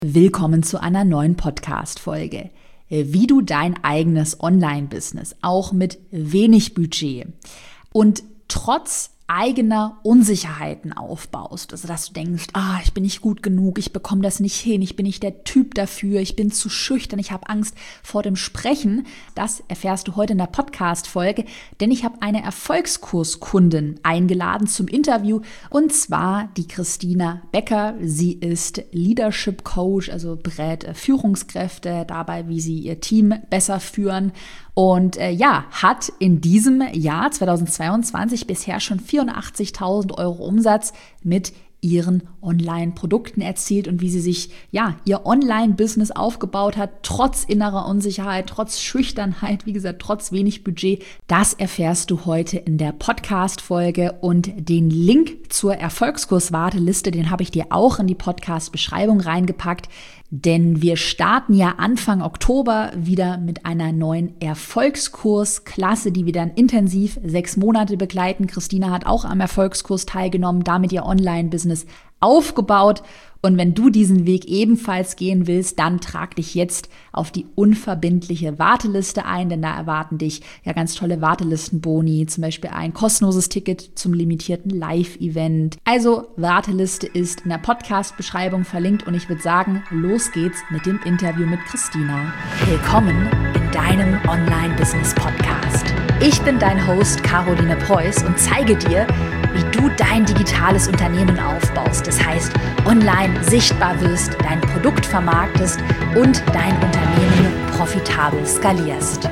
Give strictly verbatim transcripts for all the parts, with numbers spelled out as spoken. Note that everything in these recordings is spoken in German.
Willkommen zu einer neuen Podcast-Folge. Wie du dein eigenes Online-Business auch mit wenig Budget und trotz eigener Unsicherheiten aufbaust. Also dass du denkst, ah, ich bin nicht gut genug, ich bekomme das nicht hin, ich bin nicht der Typ dafür, ich bin zu schüchtern, ich habe Angst vor dem Sprechen. Das erfährst du heute in der Podcast-Folge, denn ich habe eine Erfolgskurskundin eingeladen zum Interview und zwar die Christina Becker. Sie ist Leadership Coach, also berät Führungskräfte dabei, wie sie ihr Team besser führen. Und äh, ja, hat in diesem Jahr zweitausendzweiundzwanzig bisher schon vierundachtzigtausend Euro Umsatz mit ihren Online-Produkten erzielt und wie sie sich ja ihr Online-Business aufgebaut hat, trotz innerer Unsicherheit, trotz Schüchternheit, wie gesagt, trotz wenig Budget. Das erfährst du heute in der Podcast-Folge und den Link zur Erfolgskurs-Warteliste, den habe ich dir auch in die Podcast-Beschreibung reingepackt. Denn wir starten ja Anfang Oktober wieder mit einer neuen Erfolgskursklasse, die wir dann intensiv sechs Monate begleiten. Christina hat auch am Erfolgskurs teilgenommen, damit ihr Online-Business aufgebaut. Und wenn du diesen Weg ebenfalls gehen willst, dann trag dich jetzt auf die unverbindliche Warteliste ein, denn da erwarten dich ja ganz tolle Wartelistenboni, zum Beispiel ein kostenloses Ticket zum limitierten Live-Event. Also Warteliste ist in der Podcast-Beschreibung verlinkt und ich würde sagen, los geht's mit dem Interview mit Christina. Willkommen in deinem Online-Business-Podcast. Ich bin dein Host Caroline Preuß und zeige dir, wie du dein digitales Unternehmen aufbaust. Das heißt, online sichtbar wirst, dein Produkt vermarktest und dein Unternehmen profitabel skalierst.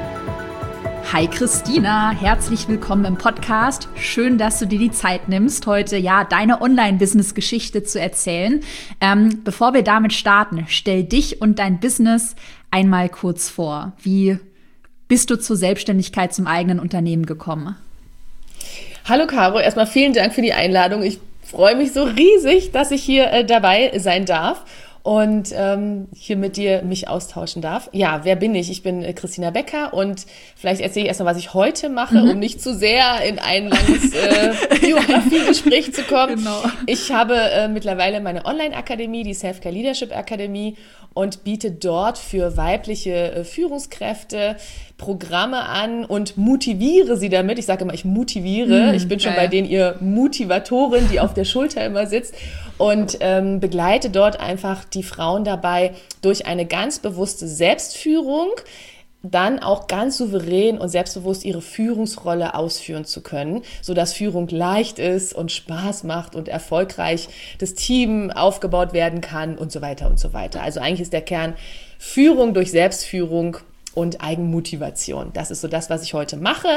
Hi Christina, herzlich willkommen im Podcast. Schön, dass du dir die Zeit nimmst, heute ja deine Online-Business-Geschichte zu erzählen. Ähm, bevor wir damit starten, stell dich und dein Business einmal kurz vor. Wie bist du zur Selbstständigkeit, zum eigenen Unternehmen gekommen? Hallo Caro, erstmal vielen Dank für die Einladung. Ich freue mich so riesig, dass ich hier äh, dabei sein darf und ähm, hier mit dir mich austauschen darf. Ja, wer bin ich? Ich bin äh, Christina Becker und vielleicht erzähle ich erstmal, was ich heute mache, mhm. um nicht zu sehr in ein langes äh, Biografiegespräch zu kommen. Genau. Ich habe äh, mittlerweile meine Online-Akademie, die Self-Care Leadership Akademie, und biete dort für weibliche äh, Führungskräfte Programme an und motiviere sie damit. Ich sage immer, ich motiviere. Mm, ich bin schon geil. Bei denen ihr Motivatorin, die auf der Schulter immer sitzt und ähm, begleite dort einfach die Frauen dabei durch eine ganz bewusste Selbstführung, dann auch ganz souverän und selbstbewusst ihre Führungsrolle ausführen zu können, sodass Führung leicht ist und Spaß macht und erfolgreich das Team aufgebaut werden kann und so weiter und so weiter. Also eigentlich ist der Kern Führung durch Selbstführung und Eigenmotivation. Das ist so das, was ich heute mache.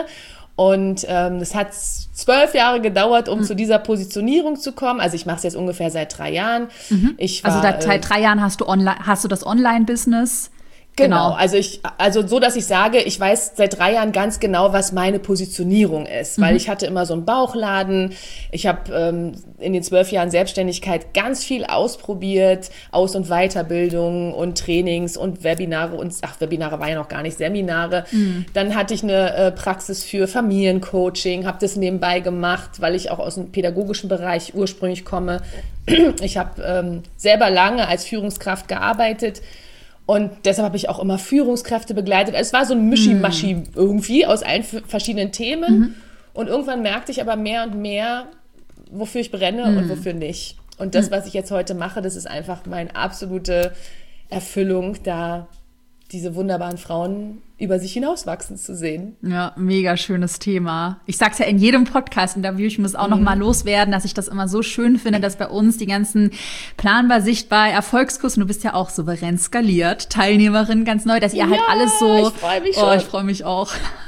Und ähm, es hat zwölf Jahre gedauert, um mhm. zu dieser Positionierung zu kommen. Also ich mache es jetzt ungefähr seit drei Jahren. Mhm. Ich war, also seit drei Jahren hast du, online, hast du das Online-Business? Genau, genau. Also ich, also so, dass ich sage, ich weiß seit drei Jahren ganz genau, was meine Positionierung ist, weil mhm. ich hatte immer so einen Bauchladen. Ich habe ähm, in den zwölf Jahren Selbstständigkeit ganz viel ausprobiert, Aus- und Weiterbildung und Trainings und Webinare und ach, Webinare waren ja noch gar nicht, Seminare. Mhm. Dann hatte ich eine äh, Praxis für Familiencoaching, habe das nebenbei gemacht, weil ich auch aus dem pädagogischen Bereich ursprünglich komme. Ich habe ähm, selber lange als Führungskraft gearbeitet. Und deshalb habe ich auch immer Führungskräfte begleitet. Es war so ein Mischi-Maschi mm. irgendwie aus allen f- verschiedenen Themen. Mhm. Und irgendwann merkte ich aber mehr und mehr, wofür ich brenne mm. und wofür nicht. Und das, mm. was ich jetzt heute mache, das ist einfach meine absolute Erfüllung, da diese wunderbaren Frauen über sich hinauswachsen zu sehen. Ja, mega schönes Thema. Ich sag's ja in jedem Podcast-Interview, ich muss auch mhm. noch mal loswerden, dass ich das immer so schön finde, dass bei uns die ganzen planbar, sichtbar, Erfolgskurs, und du bist ja auch souverän skaliert, Teilnehmerin ganz neu, dass ihr halt ja, alles so, ich freue mich schon. Oh, ich freue mich auch,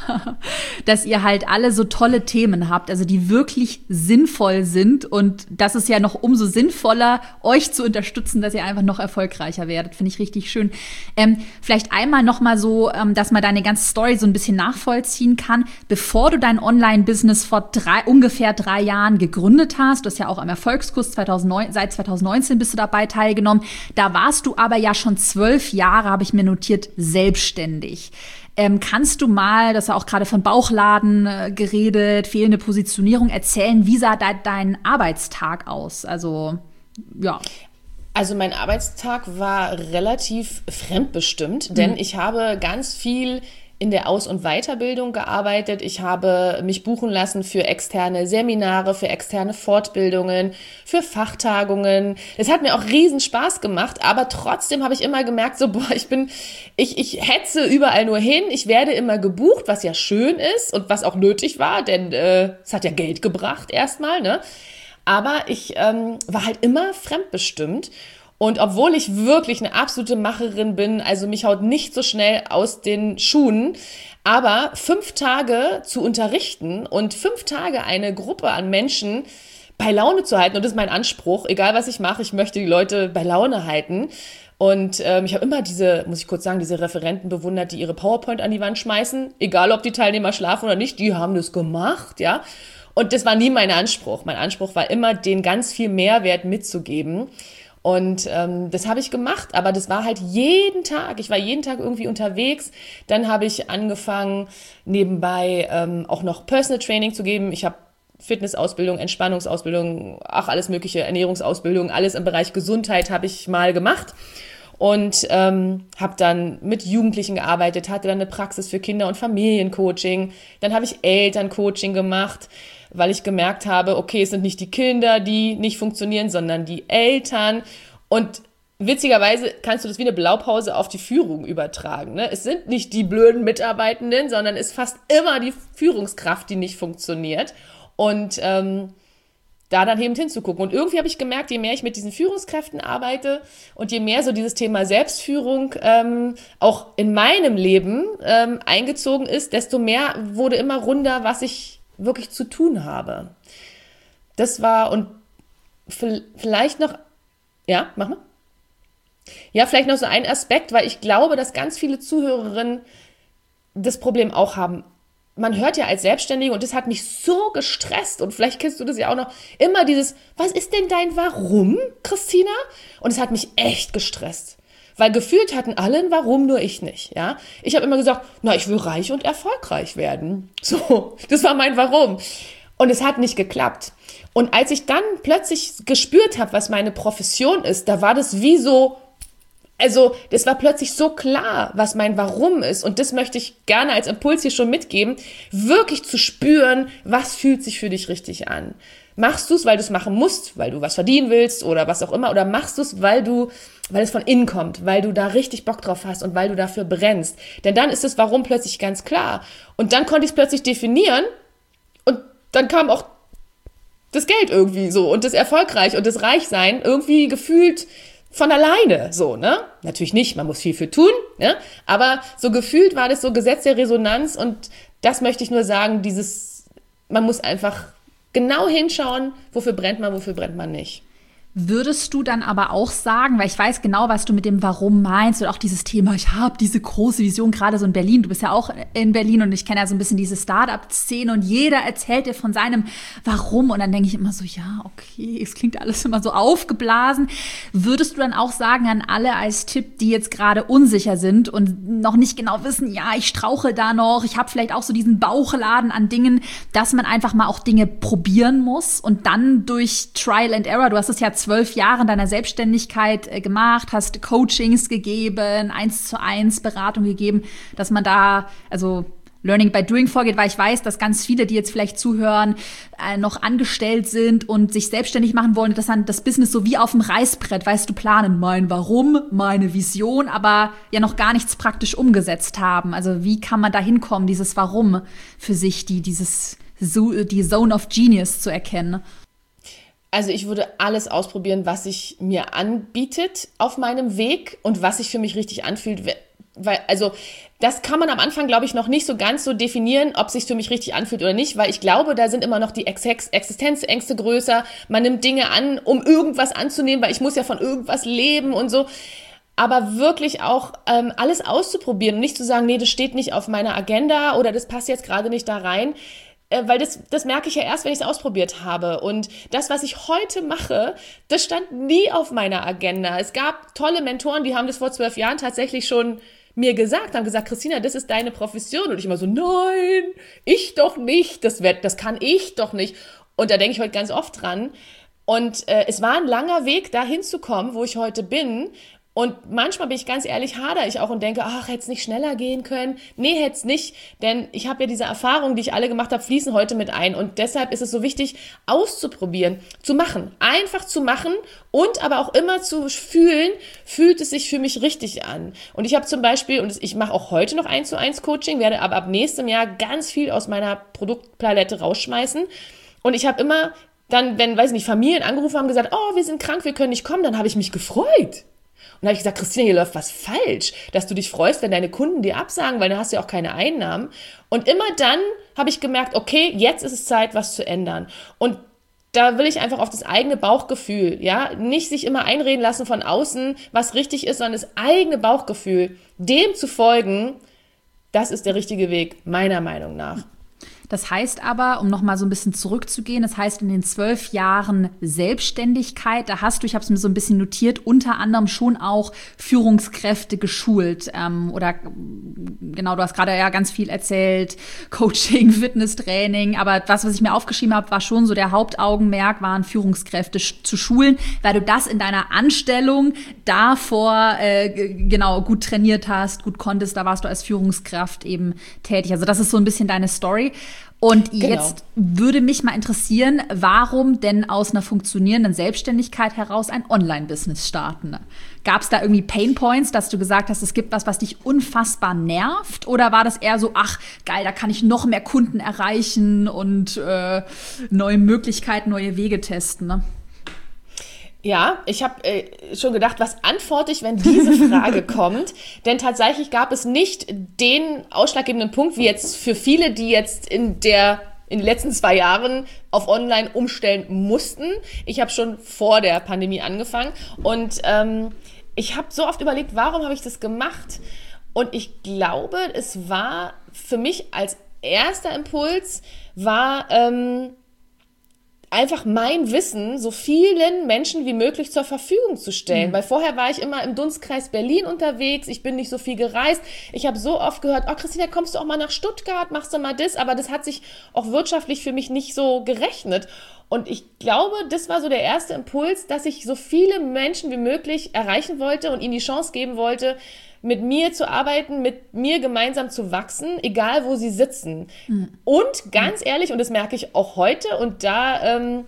dass ihr halt alle so tolle Themen habt, also die wirklich sinnvoll sind, und das ist ja noch umso sinnvoller, euch zu unterstützen, dass ihr einfach noch erfolgreicher werdet, finde ich richtig schön. Ähm, vielleicht einmal noch mal so, ähm, dass man deine ganze Story so ein bisschen nachvollziehen kann. Bevor du dein Online-Business vor drei, ungefähr drei Jahren gegründet hast, du hast ja auch am Erfolgskurs zweitausendneun, seit zweitausendneunzehn bist du dabei teilgenommen, da warst du aber ja schon zwölf Jahre, habe ich mir notiert, selbstständig. Ähm, kannst du mal, das war auch gerade von Bauchladen äh, geredet, fehlende Positionierung, erzählen, wie sah da dein Arbeitstag aus? Also, ja. Also mein Arbeitstag war relativ fremdbestimmt, denn mhm. ich habe ganz viel in der Aus- und Weiterbildung gearbeitet. Ich habe mich buchen lassen für externe Seminare, für externe Fortbildungen, für Fachtagungen. Es hat mir auch riesen Spaß gemacht, aber trotzdem habe ich immer gemerkt, so, boah, ich bin, ich, ich hetze überall nur hin. Ich werde immer gebucht, was ja schön ist und was auch nötig war, denn äh, es hat ja Geld gebracht erstmal, ne? Aber ich ähm, war halt immer fremdbestimmt. Und obwohl ich wirklich eine absolute Macherin bin, also mich haut nicht so schnell aus den Schuhen, aber fünf Tage zu unterrichten und fünf Tage eine Gruppe an Menschen bei Laune zu halten, und das ist mein Anspruch, egal was ich mache, ich möchte die Leute bei Laune halten. Und ähm, ich habe immer diese, muss ich kurz sagen, diese Referenten bewundert, die ihre PowerPoint an die Wand schmeißen, egal ob die Teilnehmer schlafen oder nicht, die haben das gemacht, ja. Und das war nie mein Anspruch. Mein Anspruch war immer, denen ganz viel Mehrwert mitzugeben. Und ähm, das habe ich gemacht, aber das war halt jeden Tag. Ich war jeden Tag irgendwie unterwegs. Dann habe ich angefangen, nebenbei ähm, auch noch Personal Training zu geben. Ich habe Fitnessausbildung, Entspannungsausbildung, ach, alles mögliche, Ernährungsausbildung, alles im Bereich Gesundheit habe ich mal gemacht. Und ähm, habe dann mit Jugendlichen gearbeitet, hatte dann eine Praxis für Kinder- und Familiencoaching. Dann habe ich Elterncoaching gemacht, weil ich gemerkt habe, okay, es sind nicht die Kinder, die nicht funktionieren, sondern die Eltern. Und witzigerweise kannst du das wie eine Blaupause auf die Führung übertragen, ne? Es sind nicht die blöden Mitarbeitenden, sondern es ist fast immer die Führungskraft, die nicht funktioniert. Und ähm, da dann eben hinzugucken. Und irgendwie habe ich gemerkt, je mehr ich mit diesen Führungskräften arbeite und je mehr so dieses Thema Selbstführung ähm, auch in meinem Leben ähm, eingezogen ist, desto mehr wurde immer runder, was ich wirklich zu tun habe. Das war, und vielleicht noch, ja, mach mal. Ja, vielleicht noch so ein Aspekt, weil ich glaube, dass ganz viele Zuhörerinnen das Problem auch haben. Man hört ja als Selbstständige, und das hat mich so gestresst, und vielleicht kennst du das ja auch noch, immer dieses, was ist denn dein Warum, Christina? Und es hat mich echt gestresst. Weil gefühlt hatten alle ein Warum, nur ich nicht, ja. Ich habe immer gesagt, na, ich will reich und erfolgreich werden. So, das war mein Warum. Und es hat nicht geklappt. Und als ich dann plötzlich gespürt habe, was meine Profession ist, da war das wie so, also das war plötzlich so klar, was mein Warum ist. Und das möchte ich gerne als Impuls hier schon mitgeben, wirklich zu spüren, was fühlt sich für dich richtig an. Machst du es, weil du es machen musst, weil du was verdienen willst oder was auch immer, oder machst du es, weil du, weil es von innen kommt, weil du da richtig Bock drauf hast und weil du dafür brennst. Denn dann ist das Warum plötzlich ganz klar. Und dann konnte ich es plötzlich definieren, und dann kam auch das Geld irgendwie so und das Erfolgreich und das Reichsein irgendwie gefühlt von alleine, so, ne? Natürlich nicht, man muss viel für tun, ne? Aber so gefühlt war das so Gesetz der Resonanz, und das möchte ich nur sagen, dieses, man muss einfach genau hinschauen, wofür brennt man, wofür brennt man nicht. Würdest du dann aber auch sagen, weil ich weiß genau, was du mit dem Warum meinst, und auch dieses Thema, ich habe diese große Vision, gerade so in Berlin, du bist ja auch in Berlin, und ich kenne ja so ein bisschen diese Start-up-Szene, und jeder erzählt dir von seinem Warum, und dann denke ich immer so, ja, okay, es klingt alles immer so aufgeblasen. Würdest du dann auch sagen an alle als Tipp, die jetzt gerade unsicher sind und noch nicht genau wissen, ja, ich strauche da noch, ich habe vielleicht auch so diesen Bauchladen an Dingen, dass man einfach mal auch Dinge probieren muss und dann durch Trial and Error, du hast es ja zwölf Jahre in deiner Selbstständigkeit äh, gemacht, hast Coachings gegeben, eins zu eins Beratung gegeben, dass man da, also Learning by Doing vorgeht, weil ich weiß, dass ganz viele, die jetzt vielleicht zuhören, äh, noch angestellt sind und sich selbstständig machen wollen, dass dann das Business so wie auf dem Reißbrett, weißt du, planen, mein Warum, meine Vision, aber ja noch gar nichts praktisch umgesetzt haben. Also wie kann man da hinkommen, dieses Warum für sich, die dieses die Zone of Genius zu erkennen? Also ich würde alles ausprobieren, was sich mir anbietet auf meinem Weg und was sich für mich richtig anfühlt. Weil, also das kann man am Anfang, glaube ich, noch nicht so ganz so definieren, ob es sich für mich richtig anfühlt oder nicht, weil ich glaube, da sind immer noch die Ex- Existenzängste größer. Man nimmt Dinge an, um irgendwas anzunehmen, weil ich muss ja von irgendwas leben und so. Aber wirklich auch ähm, alles auszuprobieren und nicht zu sagen, nee, das steht nicht auf meiner Agenda oder das passt jetzt gerade nicht da rein. Weil das, das merke ich ja erst, wenn ich es ausprobiert habe. Und das, was ich heute mache, das stand nie auf meiner Agenda. Es gab tolle Mentoren, die haben das vor zwölf Jahren tatsächlich schon mir gesagt, haben gesagt, Christina, das ist deine Profession. Und ich immer so, nein, ich doch nicht, das, wird, das kann ich doch nicht. Und da denke ich heute ganz oft dran, Und äh, es war ein langer Weg, da hinzukommen, wo ich heute bin. Und manchmal bin ich ganz ehrlich, hadere ich auch und denke, ach, hätte es nicht schneller gehen können? Nee, hätte es nicht, denn ich habe ja diese Erfahrungen, die ich alle gemacht habe, fließen heute mit ein. Und deshalb ist es so wichtig, auszuprobieren, zu machen, einfach zu machen und aber auch immer zu fühlen, fühlt es sich für mich richtig an. Und ich habe zum Beispiel, und ich mache auch heute noch eins zu eins Coaching, werde aber ab nächstem Jahr ganz viel aus meiner Produktpalette rausschmeißen. Und ich habe immer dann, wenn, weiß nicht, Familien angerufen haben, gesagt, oh, wir sind krank, wir können nicht kommen, dann habe ich mich gefreut. Und da habe ich gesagt, Christina, hier läuft was falsch, dass du dich freust, wenn deine Kunden dir absagen, weil dann hast du ja auch keine Einnahmen. Und immer dann habe ich gemerkt, okay, jetzt ist es Zeit, was zu ändern. Und da will ich einfach auf das eigene Bauchgefühl, ja, nicht sich immer einreden lassen von außen, was richtig ist, sondern das eigene Bauchgefühl, dem zu folgen, das ist der richtige Weg, meiner Meinung nach. Das heißt aber, um nochmal so ein bisschen zurückzugehen, das heißt, in den zwölf Jahren Selbstständigkeit, da hast du, ich habe es mir so ein bisschen notiert, unter anderem schon auch Führungskräfte geschult. Ähm, oder genau, du hast gerade ja ganz viel erzählt, Coaching, Fitnesstraining, aber das, was ich mir aufgeschrieben habe, war schon so der Hauptaugenmerk, waren Führungskräfte sch- zu schulen, weil du das in deiner Anstellung davor äh, genau gut trainiert hast, gut konntest, da warst du als Führungskraft eben tätig. Also das ist so ein bisschen deine Story. Und Genau. Jetzt würde mich mal interessieren, warum denn aus einer funktionierenden Selbstständigkeit heraus ein Online-Business starten? Gab es da irgendwie Painpoints, dass du gesagt hast, es gibt was, was dich unfassbar nervt? Oder war das eher so, ach geil, da kann ich noch mehr Kunden erreichen und äh, neue Möglichkeiten, neue Wege testen, ne? Ja, ich habe äh, schon gedacht, was antworte ich, wenn diese Frage kommt? Denn tatsächlich gab es nicht den ausschlaggebenden Punkt, wie jetzt für viele, die jetzt in der in den letzten zwei Jahren auf Online umstellen mussten. Ich habe schon vor der Pandemie angefangen und ähm, ich habe so oft überlegt, warum habe ich das gemacht? Und ich glaube, es war für mich als erster Impuls, war ähm, einfach mein Wissen so vielen Menschen wie möglich zur Verfügung zu stellen. Mhm. Weil vorher war ich immer im Dunstkreis Berlin unterwegs, ich bin nicht so viel gereist. Ich habe so oft gehört, oh Christina, kommst du auch mal nach Stuttgart, machst du mal das? Aber das hat sich auch wirtschaftlich für mich nicht so gerechnet. Und ich glaube, das war so der erste Impuls, dass ich so viele Menschen wie möglich erreichen wollte und ihnen die Chance geben wollte, mit mir zu arbeiten, mit mir gemeinsam zu wachsen, egal wo sie sitzen. Mhm. Und ganz mhm. ehrlich, und das merke ich auch heute, und da ähm,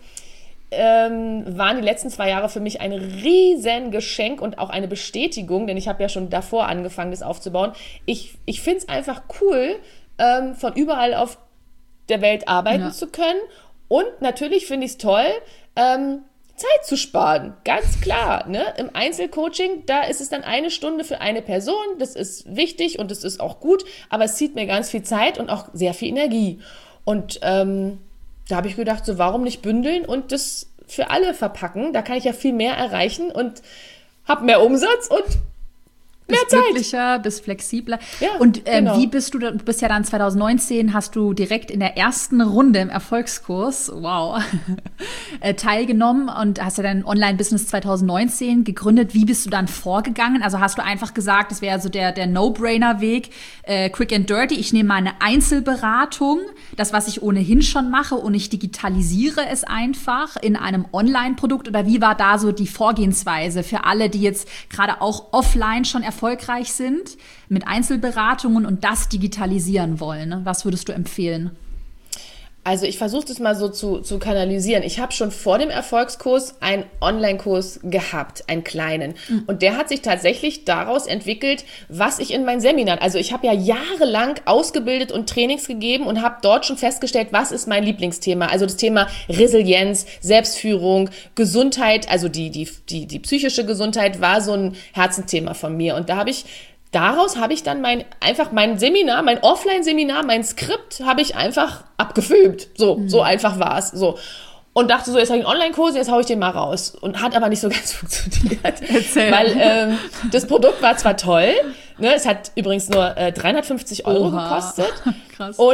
ähm, waren die letzten zwei Jahre für mich ein riesen Geschenk und auch eine Bestätigung, denn ich habe ja schon davor angefangen, das aufzubauen. Ich, ich finde es einfach cool, ähm, von überall auf der Welt arbeiten ja. zu können. Und natürlich finde ich es toll, ähm, Zeit zu sparen, ganz klar. Ne? Im Einzelcoaching, da ist es dann eine Stunde für eine Person, das ist wichtig und das ist auch gut, aber es zieht mir ganz viel Zeit und auch sehr viel Energie. Und ähm, da habe ich gedacht, so warum nicht bündeln und das für alle verpacken, da kann ich ja viel mehr erreichen und habe mehr Umsatz und mehr bist Zeit. glücklicher, bist flexibler. Ja, und ähm, genau. wie bist du, du bist ja dann zwanzig neunzehn, hast du direkt in der ersten Runde im Erfolgskurs, wow, äh, teilgenommen und hast ja dein Online-Business zwanzig neunzehn gegründet. Wie bist du dann vorgegangen? Also hast du einfach gesagt, das wäre so der, der No-Brainer-Weg, äh, quick and dirty, ich nehme mal eine Einzelberatung, das, was ich ohnehin schon mache und ich digitalisiere es einfach in einem Online-Produkt, oder wie war da so die Vorgehensweise für alle, die jetzt gerade auch offline schon erfolgreich sind mit Einzelberatungen und das digitalisieren wollen? Was würdest du empfehlen? Also ich versuche das mal so zu, zu kanalisieren. Ich habe schon vor dem Erfolgskurs einen Online-Kurs gehabt, einen kleinen. Mhm. Und der hat sich tatsächlich daraus entwickelt, was ich in meinen Seminaren, also ich habe ja jahrelang ausgebildet und Trainings gegeben und habe dort schon festgestellt, was ist mein Lieblingsthema. Also das Thema Resilienz, Selbstführung, Gesundheit, also die, die, die, die psychische Gesundheit war so ein Herzensthema von mir. Und da habe ich Daraus habe ich dann mein, einfach mein Seminar, mein Offline-Seminar, mein Skript habe ich einfach abgefilmt. So, mhm. so einfach war es. So. Und dachte so, jetzt habe ich einen Online-Kurs, jetzt haue ich den mal raus. Und hat aber nicht so ganz funktioniert. Erzähl. Weil ähm, das Produkt war zwar toll, ne, es hat übrigens nur äh, dreihundertfünfzig Euro Oha. gekostet. Krass. Und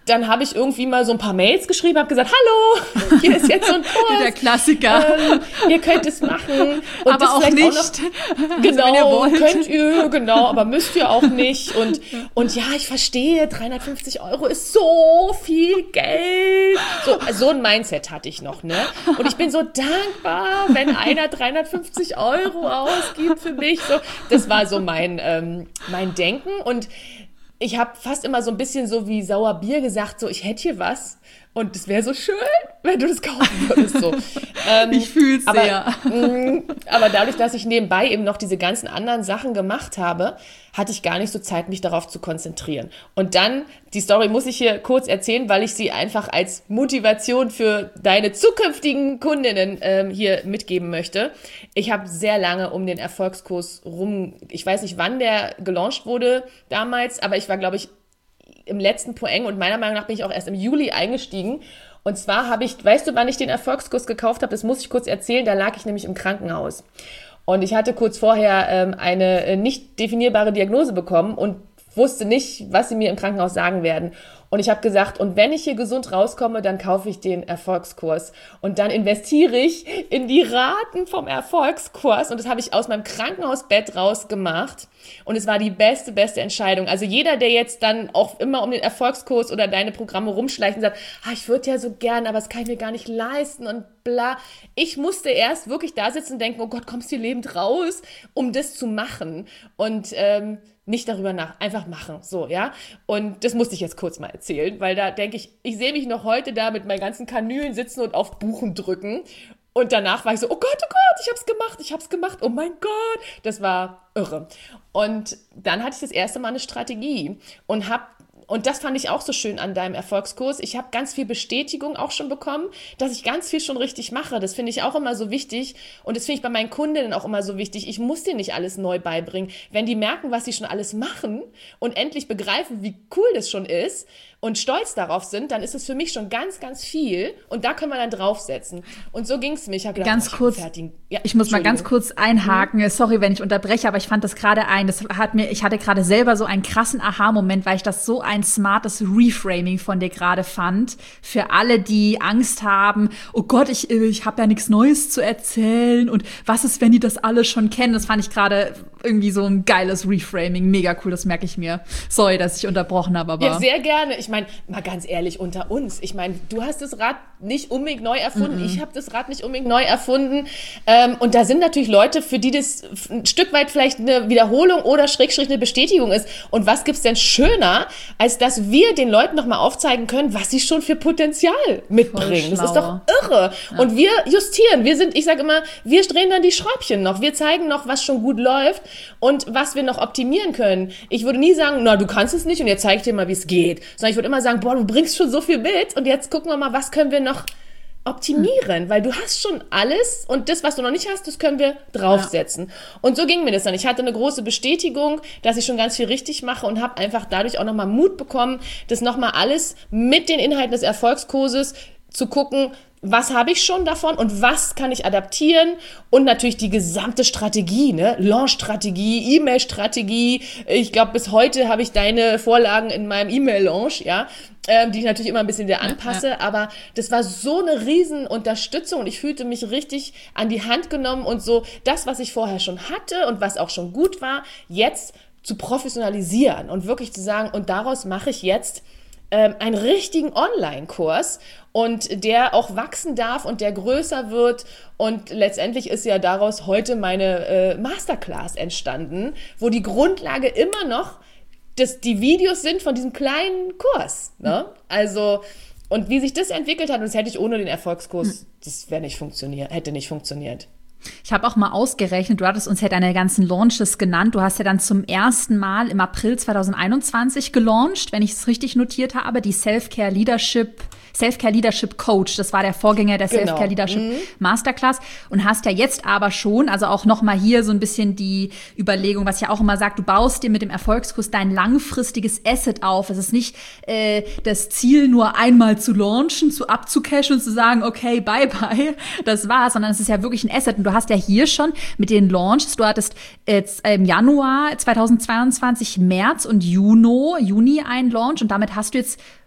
dann habe ich irgendwie mal so ein paar Mails geschrieben, habe gesagt, hallo, hier ist jetzt so ein Kurs. Der Klassiker. Ähm, ihr könnt es machen. Und aber das auch vielleicht nicht. Auch noch, also, genau, wenn ihr wollt. könnt ihr, genau, aber müsst ihr auch nicht. Und, und ja, ich verstehe, dreihundertfünfzig Euro ist so viel Geld. So, so ein Mindset hatte ich noch, ne? Und ich bin so dankbar, wenn einer dreihundertfünfzig Euro ausgibt für mich. So, das war so mein, ähm, mein Denken. Und ich habe fast immer so ein bisschen so wie Sauerbier gesagt, so ich hätte hier was und es wäre so schön, wenn du das kaufen würdest. So. Ähm, ich fühle es sehr. Mh, aber dadurch, dass ich nebenbei eben noch diese ganzen anderen Sachen gemacht habe, hatte ich gar nicht so Zeit, mich darauf zu konzentrieren. Und dann, die Story muss ich hier kurz erzählen, weil ich sie einfach als Motivation für deine zukünftigen Kundinnen ähm, hier mitgeben möchte. Ich habe sehr lange um den Erfolgskurs rum, ich weiß nicht, wann der gelauncht wurde damals, aber ich war, glaube ich, im letzten Poeng und meiner Meinung nach bin ich auch erst im Juli eingestiegen. Und zwar habe ich, weißt du, wann ich den Erfolgskurs gekauft habe? Das muss ich kurz erzählen, da lag ich nämlich im Krankenhaus. Und ich hatte kurz vorher ähm, eine äh, nicht definierbare Diagnose bekommen und wusste nicht, was sie mir im Krankenhaus sagen werden. Und ich habe gesagt, und wenn ich hier gesund rauskomme, dann kaufe ich den Erfolgskurs. Und dann investiere ich in die Raten vom Erfolgskurs. Und das habe ich aus meinem Krankenhausbett rausgemacht. Und es war die beste, beste Entscheidung. Also jeder, der jetzt dann auch immer um den Erfolgskurs oder deine Programme rumschleicht und sagt, ah, ich würde ja so gern, aber das kann ich mir gar nicht leisten und bla. Ich musste erst wirklich da sitzen und denken, oh Gott, kommst du lebend raus, um das zu machen. Und ähm, nicht darüber nach, einfach machen, so, ja. Und das musste ich jetzt kurz mal erzählen, weil da denke ich, ich sehe mich noch heute da mit meinen ganzen Kanülen sitzen und auf Buchen drücken. Und danach war ich so, oh Gott, oh Gott, ich hab's gemacht, ich hab's gemacht, oh mein Gott. Das war irre. Und dann hatte ich das erste Mal eine Strategie und hab Und das fand ich auch so schön an deinem Erfolgskurs. Ich habe ganz viel Bestätigung auch schon bekommen, dass ich ganz viel schon richtig mache. Das finde ich auch immer so wichtig. Und das finde ich bei meinen Kundinnen auch immer so wichtig. Ich muss denen nicht alles neu beibringen. Wenn die merken, was sie schon alles machen und endlich begreifen, wie cool das schon ist und stolz darauf sind, dann ist es für mich schon ganz, ganz viel. Und da können wir dann draufsetzen. Und so ging es mir. Ich habe gedacht, ganz oh, kurz, ja, ich muss mal ganz kurz einhaken. Mhm. Sorry, wenn ich unterbreche, aber ich fand das gerade ein, das hat mir, ich hatte gerade selber so einen krassen Aha-Moment, weil ich das so ein smartes Reframing von dir gerade fand. Für alle, die Angst haben, oh Gott, ich, ich habe ja nichts Neues zu erzählen und was ist, wenn die das alle schon kennen? Das fand ich gerade irgendwie so ein geiles Reframing. Mega cool, das merke ich mir. Sorry, dass ich unterbrochen habe, aber... Ja, sehr gerne. Ich meine, mal ganz ehrlich, unter uns. Ich meine, du hast das Rad nicht unbedingt neu erfunden. Mhm. Ich habe das Rad nicht unbedingt neu erfunden. Ähm, und da sind natürlich Leute, für die das ein Stück weit vielleicht eine Wiederholung oder Schrägstrich eine Bestätigung ist. Und was gibt's denn schöner, als dass wir den Leuten nochmal aufzeigen können, was sie schon für Potenzial mitbringen. Das ist doch irre. Ja. Und wir justieren. Wir sind, ich sage immer, wir drehen dann die Schräubchen noch. Wir zeigen noch, was schon gut läuft und was wir noch optimieren können. Ich würde nie sagen, na, du kannst es nicht und jetzt zeige ich dir mal, wie es geht. Sondern ich würde immer sagen, boah, du bringst schon so viel mit und jetzt gucken wir mal, was können wir noch optimieren, hm. weil du hast schon alles und das, was du noch nicht hast, das können wir draufsetzen. Ja. Und so ging mir das dann. Ich hatte eine große Bestätigung, dass ich schon ganz viel richtig mache und habe einfach dadurch auch nochmal Mut bekommen, das nochmal alles mit den Inhalten des Erfolgskurses zu gucken, was habe ich schon davon und was kann ich adaptieren und natürlich die gesamte Strategie, ne? Launch-Strategie, E-Mail-Strategie. Ich glaube, bis heute habe ich deine Vorlagen in meinem E-Mail-Launch, ja, ähm, die ich natürlich immer ein bisschen wieder anpasse, ja, ja. aber das war so eine riesen Unterstützung und ich fühlte mich richtig an die Hand genommen und so das, was ich vorher schon hatte und was auch schon gut war, jetzt zu professionalisieren und wirklich zu sagen, und daraus mache ich jetzt ähm, einen richtigen Online-Kurs und der auch wachsen darf und der größer wird und letztendlich ist ja daraus heute meine äh, Masterclass entstanden, wo die Grundlage immer noch das, die Videos sind von diesem kleinen Kurs, ne? Also, und wie sich das entwickelt hat, und das hätte ich ohne den Erfolgskurs, das wäre nicht funktioniert, hätte nicht funktioniert. Ich habe auch mal ausgerechnet, du hattest uns ja deine ganzen Launches genannt. Du hast ja dann zum ersten Mal im April zwanzig einundzwanzig gelauncht, wenn ich es richtig notiert habe, die Self-Care Leadership Self-Care Leadership Coach. Das war der Vorgänger der genau. Self-Care Leadership mhm. Masterclass und hast ja jetzt aber schon, also auch nochmal hier so ein bisschen die Überlegung, was ich ja auch immer sage, du baust dir mit dem Erfolgskurs dein langfristiges Asset auf. Es ist nicht äh, das Ziel, nur einmal zu launchen, zu abzucashen und zu sagen, okay, bye bye, das war's, sondern es ist ja wirklich ein Asset. Und du hast ja hier schon mit den Launches, du hattest jetzt im Januar zweitausendzweiundzwanzig, März und Juni, Juni einen Launch und damit hast du jetzt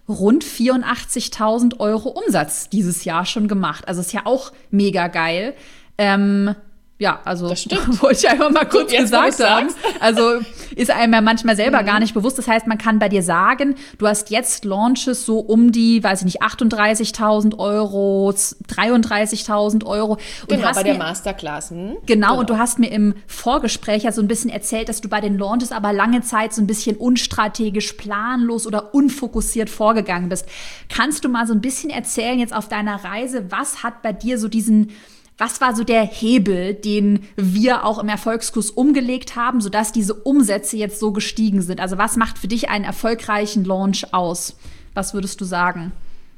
rund vierundachtzigtausend Euro Umsatz dieses Jahr schon gemacht. Also ist ja auch mega geil. Ähm, Ja, also wollte ich einfach mal kurz jetzt, gesagt haben. Also ist einem ja manchmal selber mhm. gar nicht bewusst. Das heißt, man kann bei dir sagen, du hast jetzt Launches so um die, weiß ich nicht, achtunddreißigtausend Euro, dreiunddreißigtausend Euro. Und genau, hast bei der mir, Masterclass. Hm? Genau, genau, und du hast mir im Vorgespräch ja so ein bisschen erzählt, dass du bei den Launches aber lange Zeit so ein bisschen unstrategisch, planlos oder unfokussiert vorgegangen bist. Kannst du mal so ein bisschen erzählen jetzt auf deiner Reise, was hat bei dir so diesen Was war so der Hebel, den wir auch im Erfolgskurs umgelegt haben, sodass diese Umsätze jetzt so gestiegen sind? Also was macht für dich einen erfolgreichen Launch aus? Was würdest du sagen?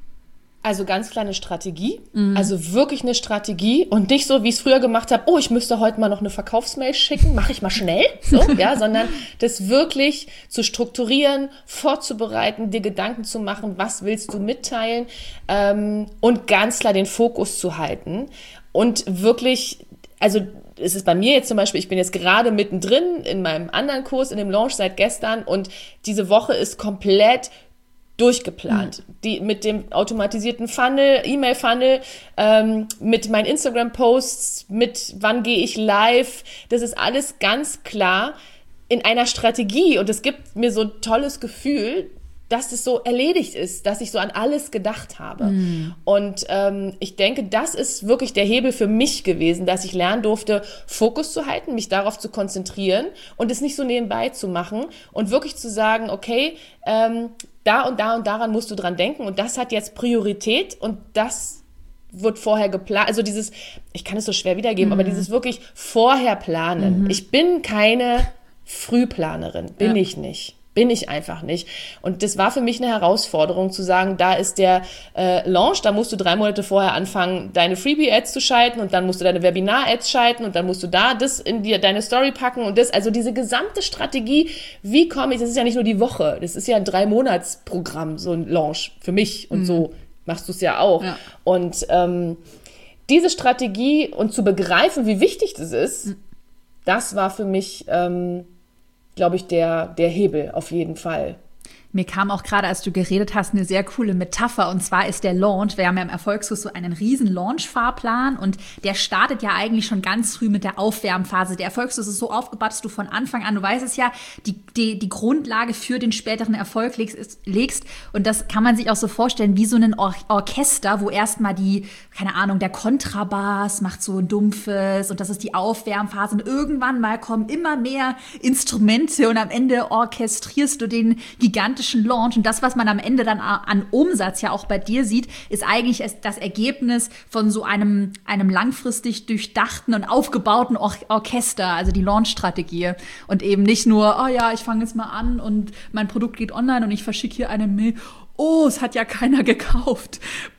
Also ganz kleine Strategie, mhm. also wirklich eine Strategie und nicht so, wie ich es früher gemacht habe, oh, ich müsste heute mal noch eine Verkaufsmail schicken, mache ich mal schnell, so, ja, sondern das wirklich zu strukturieren, vorzubereiten, dir Gedanken zu machen, was willst du mitteilen ähm, und ganz klar den Fokus zu halten und wirklich, also es ist bei mir jetzt zum Beispiel, ich bin jetzt gerade mittendrin in meinem anderen Kurs, in dem Launch seit gestern und diese Woche ist komplett durchgeplant. Mhm. Die, mit dem automatisierten Funnel, E-Mail-Funnel, ähm, mit meinen Instagram-Posts, mit wann gehe ich live. Das ist alles ganz klar in einer Strategie und es gibt mir so ein tolles Gefühl, dass es so erledigt ist, dass ich so an alles gedacht habe. Mhm. Und ähm, ich denke, das ist wirklich der Hebel für mich gewesen, dass ich lernen durfte, Fokus zu halten, mich darauf zu konzentrieren und es nicht so nebenbei zu machen und wirklich zu sagen, okay, ähm, da und da und daran musst du dran denken und das hat jetzt Priorität und das wird vorher geplant. Also dieses, ich kann es so schwer wiedergeben, mhm. aber dieses wirklich vorher planen. Mhm. Ich bin keine Frühplanerin, bin ja. ich nicht. Bin ich einfach nicht. Und das war für mich eine Herausforderung zu sagen, da ist der äh, Launch, da musst du drei Monate vorher anfangen, deine Freebie-Ads zu schalten und dann musst du deine Webinar-Ads schalten und dann musst du da das in die, deine Story packen und das, also diese gesamte Strategie, wie komme ich, das ist ja nicht nur die Woche, das ist ja ein Drei-Monats-Programm, so ein Launch für mich und mhm. so machst du es ja auch. Ja. Und ähm, diese Strategie und zu begreifen, wie wichtig das ist, mhm. das war für mich ähm, glaube ich, der, der Hebel auf jeden Fall. Mir kam auch gerade, als du geredet hast, eine sehr coole Metapher. Und zwar ist der Launch, wir haben ja im Erfolgskurs so einen riesen Launch-Fahrplan und der startet ja eigentlich schon ganz früh mit der Aufwärmphase. Der Erfolgskurs ist so aufgebaut, dass du von Anfang an, du weißt es ja, die, die, die Grundlage für den späteren Erfolg legst, ist, legst. Und das kann man sich auch so vorstellen wie so ein Or- Orchester, wo erstmal die, keine Ahnung, der Kontrabass macht so ein dumpfes und das ist die Aufwärmphase. Und irgendwann mal kommen immer mehr Instrumente und am Ende orchestrierst du den gigantischen Launch und das, was man am Ende dann an Umsatz ja auch bei dir sieht, ist eigentlich das Ergebnis von so einem, einem langfristig durchdachten und aufgebauten Or- Orchester, also die Launch-Strategie und eben nicht nur, oh ja, ich fange jetzt mal an und mein Produkt geht online und ich verschicke hier eine Mail, oh, es hat ja keiner gekauft,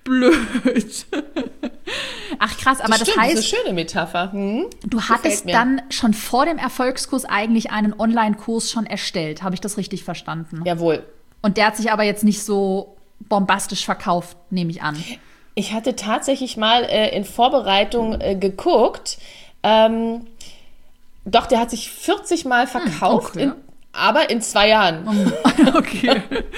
blöd. Ach krass, aber das, das stimmt, heißt, das ist eine schöne Metapher. Hm? Du hattest dann schon vor dem Erfolgskurs eigentlich einen Online-Kurs schon erstellt. Habe ich das richtig verstanden? Jawohl. Und der hat sich aber jetzt nicht so bombastisch verkauft, nehme ich an. Ich hatte tatsächlich mal äh, in Vorbereitung äh, geguckt. Ähm, doch, der hat sich vierzig Mal verkauft, hm, okay. in, aber in zwei Jahren. Okay.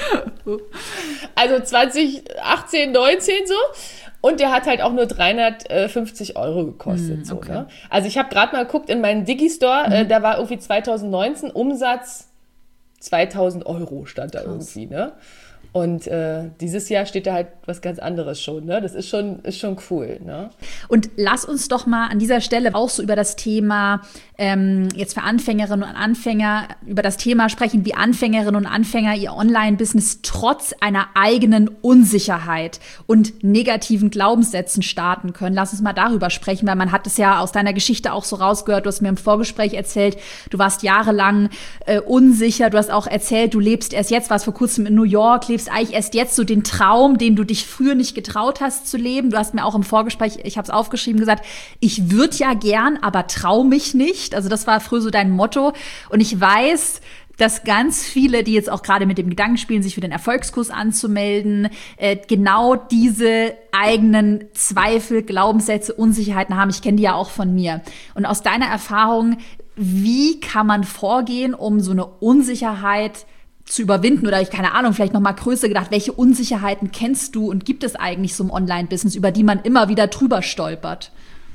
Also zwanzig achtzehn, neunzehn so. Und der hat halt auch nur dreihundertfünfzig Euro gekostet. Mm, so, okay. Ne? Also ich habe gerade mal geguckt in meinen Digistore, mm. äh, da war irgendwie zwanzig neunzehn Umsatz zweitausend Euro stand da Krass. irgendwie. Ne? Und äh, dieses Jahr steht da halt was ganz anderes schon. Ne? Das ist schon, ist schon cool. Ne? Und lass uns doch mal an dieser Stelle auch so über das Thema, ähm, jetzt für Anfängerinnen und Anfänger, über das Thema sprechen, wie Anfängerinnen und Anfänger ihr Online-Business trotz einer eigenen Unsicherheit und negativen Glaubenssätzen starten können. Lass uns mal darüber sprechen, weil man hat es ja aus deiner Geschichte auch so rausgehört. Du hast mir im Vorgespräch erzählt, du warst jahrelang äh, unsicher. Du hast auch erzählt, du lebst erst jetzt, warst vor kurzem in New York, lebst eigentlich erst jetzt so den Traum, den du dich früher nicht getraut hast zu leben. Du hast mir auch im Vorgespräch, ich habe es aufgeschrieben, gesagt, ich würde ja gern, aber trau mich nicht. Also das war früher so dein Motto. Und ich weiß, dass ganz viele, die jetzt auch gerade mit dem Gedanken spielen, sich für den Erfolgskurs anzumelden, äh, genau diese eigenen Zweifel, Glaubenssätze, Unsicherheiten haben. Ich kenne die ja auch von mir. Und aus deiner Erfahrung, wie kann man vorgehen, um so eine Unsicherheit zu überwinden oder ich, keine Ahnung, vielleicht noch mal größer gedacht, welche Unsicherheiten kennst du und gibt es eigentlich so im Online-Business, über die man immer wieder drüber stolpert?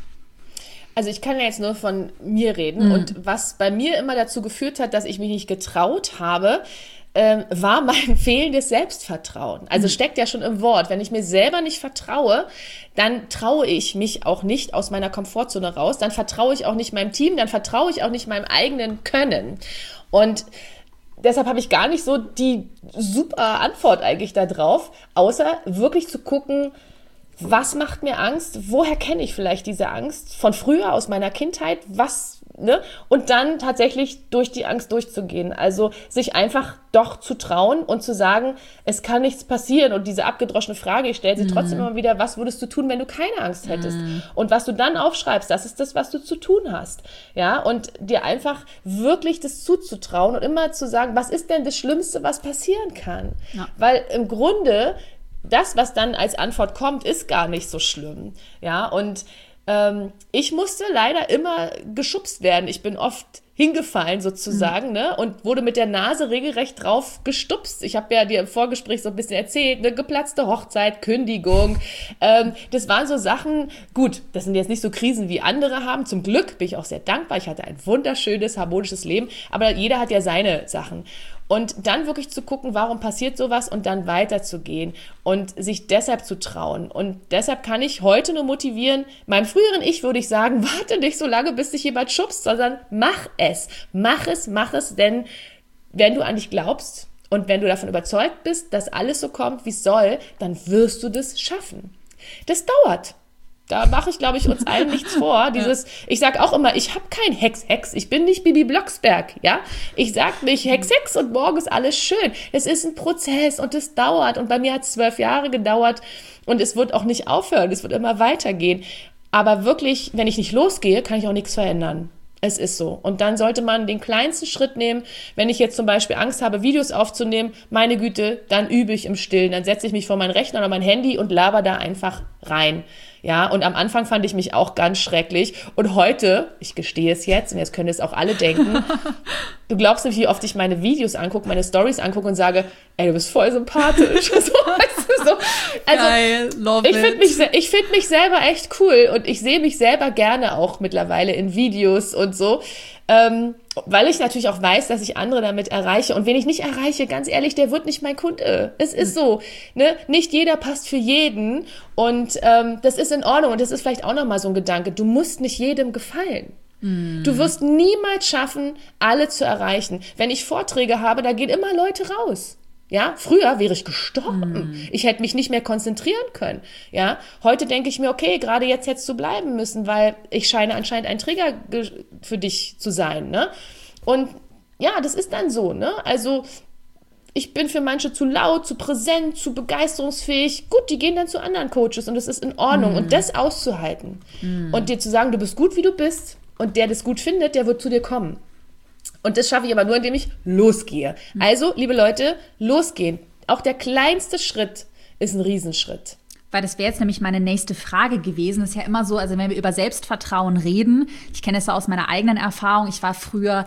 Also ich kann ja jetzt nur von mir reden mhm. und was bei mir immer dazu geführt hat, dass ich mich nicht getraut habe, ähm, war mein fehlendes Selbstvertrauen. Also mhm. steckt ja schon im Wort. Wenn ich mir selber nicht vertraue, dann traue ich mich auch nicht aus meiner Komfortzone raus, dann vertraue ich auch nicht meinem Team, dann vertraue ich auch nicht meinem eigenen Können. Und deshalb habe ich gar nicht so die super Antwort eigentlich da drauf, außer wirklich zu gucken, was macht mir Angst? Woher kenne ich vielleicht diese Angst? Von früher, aus meiner Kindheit? Was, ne? Und dann tatsächlich durch die Angst durchzugehen. Also sich einfach doch zu trauen und zu sagen, es kann nichts passieren. Und diese abgedroschene Frage, ich stelle sie mm. trotzdem immer wieder, was würdest du tun, wenn du keine Angst hättest? Mm. Und was du dann aufschreibst, das ist das, was du zu tun hast. Ja, und dir einfach wirklich das zuzutrauen und immer zu sagen, was ist denn das Schlimmste, was passieren kann? Ja. Weil im Grunde das, was dann als Antwort kommt, ist gar nicht so schlimm. Ja, und ähm, ich musste leider immer geschubst werden. Ich bin oft hingefallen sozusagen, mhm. ne, und wurde mit der Nase regelrecht drauf gestupst. Ich habe ja dir im Vorgespräch so ein bisschen erzählt, eine geplatzte Hochzeit, Kündigung. Ähm, das waren so Sachen, gut, das sind jetzt nicht so Krisen, wie andere haben. Zum Glück bin ich auch sehr dankbar. Ich hatte ein wunderschönes, harmonisches Leben, aber jeder hat ja seine Sachen. Und dann wirklich zu gucken, warum passiert sowas und dann weiterzugehen und sich deshalb zu trauen. Und deshalb kann ich heute nur motivieren, meinem früheren Ich würde ich sagen, warte nicht so lange, bis dich jemand schubst, sondern mach es. Mach es, mach es, denn wenn du an dich glaubst und wenn du davon überzeugt bist, dass alles so kommt, wie es soll, dann wirst du das schaffen. Das dauert. Da mache ich, glaube ich, uns allen nichts vor. Dieses, ich sage auch immer, ich habe kein Hex-Hex. Ich bin nicht Bibi Blocksberg, ja. Ich sage nicht Hex-Hex und morgen ist alles schön. Es ist ein Prozess und es dauert. Und bei mir hat es zwölf Jahre gedauert und es wird auch nicht aufhören. Es wird immer weitergehen. Aber wirklich, wenn ich nicht losgehe, kann ich auch nichts verändern. Es ist so. Und dann sollte man den kleinsten Schritt nehmen. Wenn ich jetzt zum Beispiel Angst habe, Videos aufzunehmen, meine Güte, dann übe ich im Stillen. Dann setze ich mich vor meinen Rechner oder mein Handy und laber da einfach rein. Ja, und am Anfang fand ich mich auch ganz schrecklich. Und heute, ich gestehe es jetzt, und jetzt können es auch alle denken, du glaubst nicht, wie oft ich meine Videos angucke, meine Stories angucke und sage, ey, du bist voll sympathisch. so, weißt du, so. Also, Geil, love ich finde mich, ich find mich selber echt cool und ich sehe mich selber gerne auch mittlerweile in Videos und so. Ähm, weil ich natürlich auch weiß, dass ich andere damit erreiche. Und wen ich nicht erreiche, ganz ehrlich, der wird nicht mein Kunde. Es ist so. Ne? Nicht jeder passt für jeden. Und ähm, das ist in Ordnung. Und das ist vielleicht auch nochmal so ein Gedanke. Du musst nicht jedem gefallen. Mm. Du wirst niemals schaffen, alle zu erreichen. Wenn ich Vorträge habe, da gehen immer Leute raus. Ja, früher wäre ich gestorben. Mm. Ich hätte mich nicht mehr konzentrieren können. Ja, heute denke ich mir, okay, gerade jetzt hättest du bleiben müssen, weil ich scheine anscheinend ein Träger ge- für dich zu sein, ne? Und ja, das ist dann so, ne? Also ich bin für manche zu laut, zu präsent, zu begeisterungsfähig. Gut, die gehen dann zu anderen Coaches und das ist in Ordnung. Mm. Und das auszuhalten mm. und dir zu sagen, du bist gut, wie du bist und der das gut findet, der wird zu dir kommen. Und das schaffe ich aber nur, indem ich losgehe. Also, liebe Leute, losgehen. Auch der kleinste Schritt ist ein Riesenschritt. Weil das wäre jetzt nämlich meine nächste Frage gewesen. Das ist ja immer so, also wenn wir über Selbstvertrauen reden, ich kenne es ja aus meiner eigenen Erfahrung, ich war früher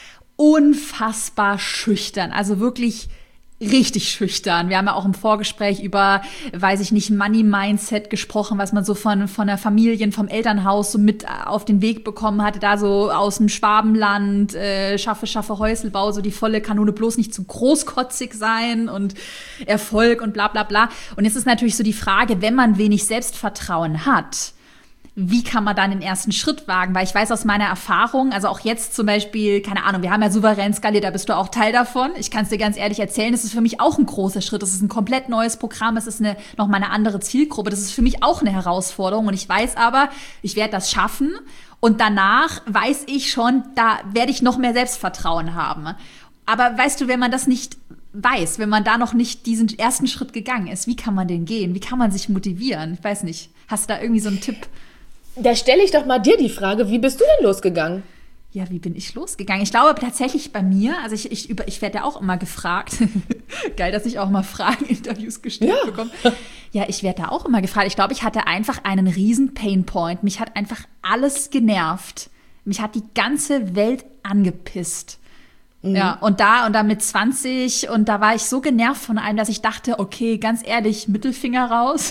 unfassbar schüchtern, also wirklich richtig schüchtern. Wir haben ja auch im Vorgespräch über, weiß ich nicht, Money-Mindset gesprochen, was man so von, von der Familie, vom Elternhaus so mit auf den Weg bekommen hatte, da so aus dem Schwabenland, äh, schaffe, schaffe, Häuselbau, so die volle Kanone, bloß nicht zu großkotzig sein und Erfolg und bla bla bla. Und jetzt ist natürlich so die Frage, wenn man wenig Selbstvertrauen hat, wie kann man dann den ersten Schritt wagen? Weil ich weiß aus meiner Erfahrung, also auch jetzt zum Beispiel, keine Ahnung, wir haben ja souverän skaliert, da bist du auch Teil davon. Ich kann es dir ganz ehrlich erzählen, das ist für mich auch ein großer Schritt. Das ist ein komplett neues Programm, es ist eine, nochmal eine andere Zielgruppe. Das ist für mich auch eine Herausforderung und ich weiß aber, ich werde das schaffen und danach weiß ich schon, da werde ich noch mehr Selbstvertrauen haben. Aber weißt du, wenn man das nicht weiß, wenn man da noch nicht diesen ersten Schritt gegangen ist, wie kann man den gehen? Wie kann man sich motivieren? Ich weiß nicht, hast du da irgendwie so einen Tipp? Da stelle ich doch mal dir die Frage, wie bist du denn losgegangen? Ja, wie bin ich losgegangen? Ich glaube tatsächlich bei mir, also ich, ich, über, ich werde ja auch immer gefragt. Geil, dass ich auch mal Fragen-Interviews gestellt ja. bekomme. Ja, ich werde da auch immer gefragt. Ich glaube, ich hatte einfach einen riesen Painpoint. Mich hat einfach alles genervt. Mich hat die ganze Welt angepisst. Ja, und da und dann mit zwanzig und da war ich so genervt von einem, dass ich dachte, okay, ganz ehrlich, Mittelfinger raus.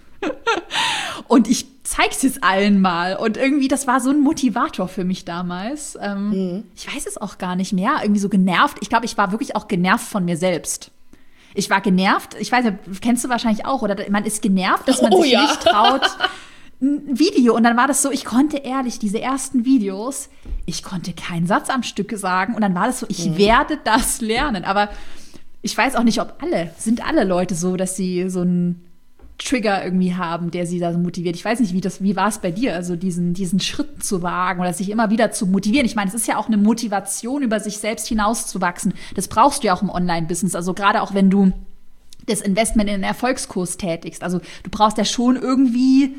Und ich zeig's jetzt allen mal. Und irgendwie, das war so ein Motivator für mich damals. Ähm, mhm. Ich weiß es auch gar nicht mehr. Irgendwie so genervt. Ich glaube, ich war wirklich auch genervt von mir selbst. Ich war genervt. Ich weiß nicht, kennst du wahrscheinlich auch, oder? Man ist genervt, dass man oh, sich ja. nicht traut. Ein Video. Und dann war das so, ich konnte ehrlich, diese ersten Videos, ich konnte keinen Satz am Stück sagen. Und dann war das so, ich mhm. werde das lernen. Aber ich weiß auch nicht, ob alle, sind alle Leute so, dass sie so einen Trigger irgendwie haben, der sie da so motiviert. Ich weiß nicht, wie das, wie war es bei dir, also diesen, diesen Schritt zu wagen oder sich immer wieder zu motivieren. Ich meine, es ist ja auch eine Motivation, über sich selbst hinauszuwachsen. Das brauchst du ja auch im Online-Business. Also gerade auch, wenn du das Investment in einen Erfolgskurs tätigst. Also du brauchst ja schon irgendwie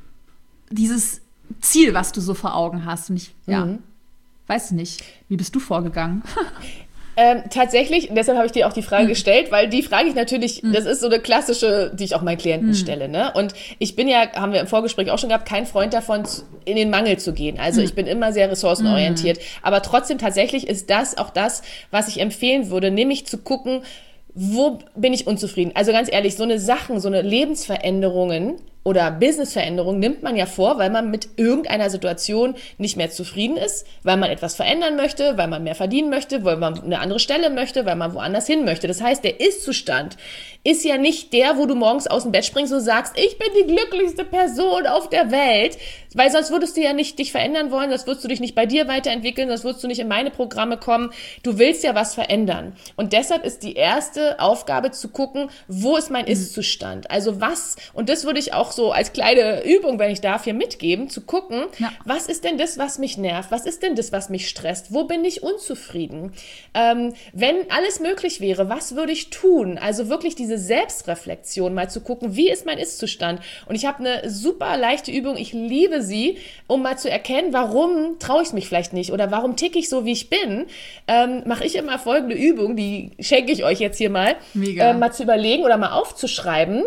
dieses Ziel, was du so vor Augen hast. Und ich, ja, mhm. weiß nicht. Wie bist du vorgegangen? Ähm, tatsächlich, deshalb habe ich dir auch die Frage mhm. gestellt, weil die frage ich natürlich, mhm. das ist so eine klassische, die ich auch meinen Klienten mhm. stelle, ne? Und ich bin ja, haben wir im Vorgespräch auch schon gehabt, kein Freund davon, in den Mangel zu gehen. Also mhm. ich bin immer sehr ressourcenorientiert. Mhm. Aber trotzdem tatsächlich ist das auch das, was ich empfehlen würde, nämlich zu gucken, wo bin ich unzufrieden? Also ganz ehrlich, so eine Sachen, so eine Lebensveränderungen oder Businessveränderung nimmt man ja vor, weil man mit irgendeiner Situation nicht mehr zufrieden ist, weil man etwas verändern möchte, weil man mehr verdienen möchte, weil man eine andere Stelle möchte, weil man woanders hin möchte. Das heißt, der Ist-Zustand ist ja nicht der, wo du morgens aus dem Bett springst und sagst, ich bin die glücklichste Person auf der Welt, weil sonst würdest du ja nicht dich verändern wollen, sonst würdest du dich nicht bei dir weiterentwickeln, sonst würdest du nicht in meine Programme kommen. Du willst ja was verändern. Und deshalb ist die erste Aufgabe zu gucken, wo ist mein mhm. Ist-Zustand? Also was, und das würde ich auch so als kleine Übung, wenn ich darf, hier mitgeben, zu gucken, ja. was ist denn das, was mich nervt? Was ist denn das, was mich stresst? Wo bin ich unzufrieden? Ähm, wenn alles möglich wäre, was würde ich tun? Also wirklich diese Selbstreflexion, mal zu gucken, wie ist mein Ist-Zustand? Und ich habe eine super leichte Übung, ich liebe sie, um mal zu erkennen, warum traue ich mich vielleicht nicht oder warum ticke ich so, wie ich bin, ähm, mache ich immer folgende Übung, die schenke ich euch jetzt hier mal, äh, mal zu überlegen oder mal aufzuschreiben,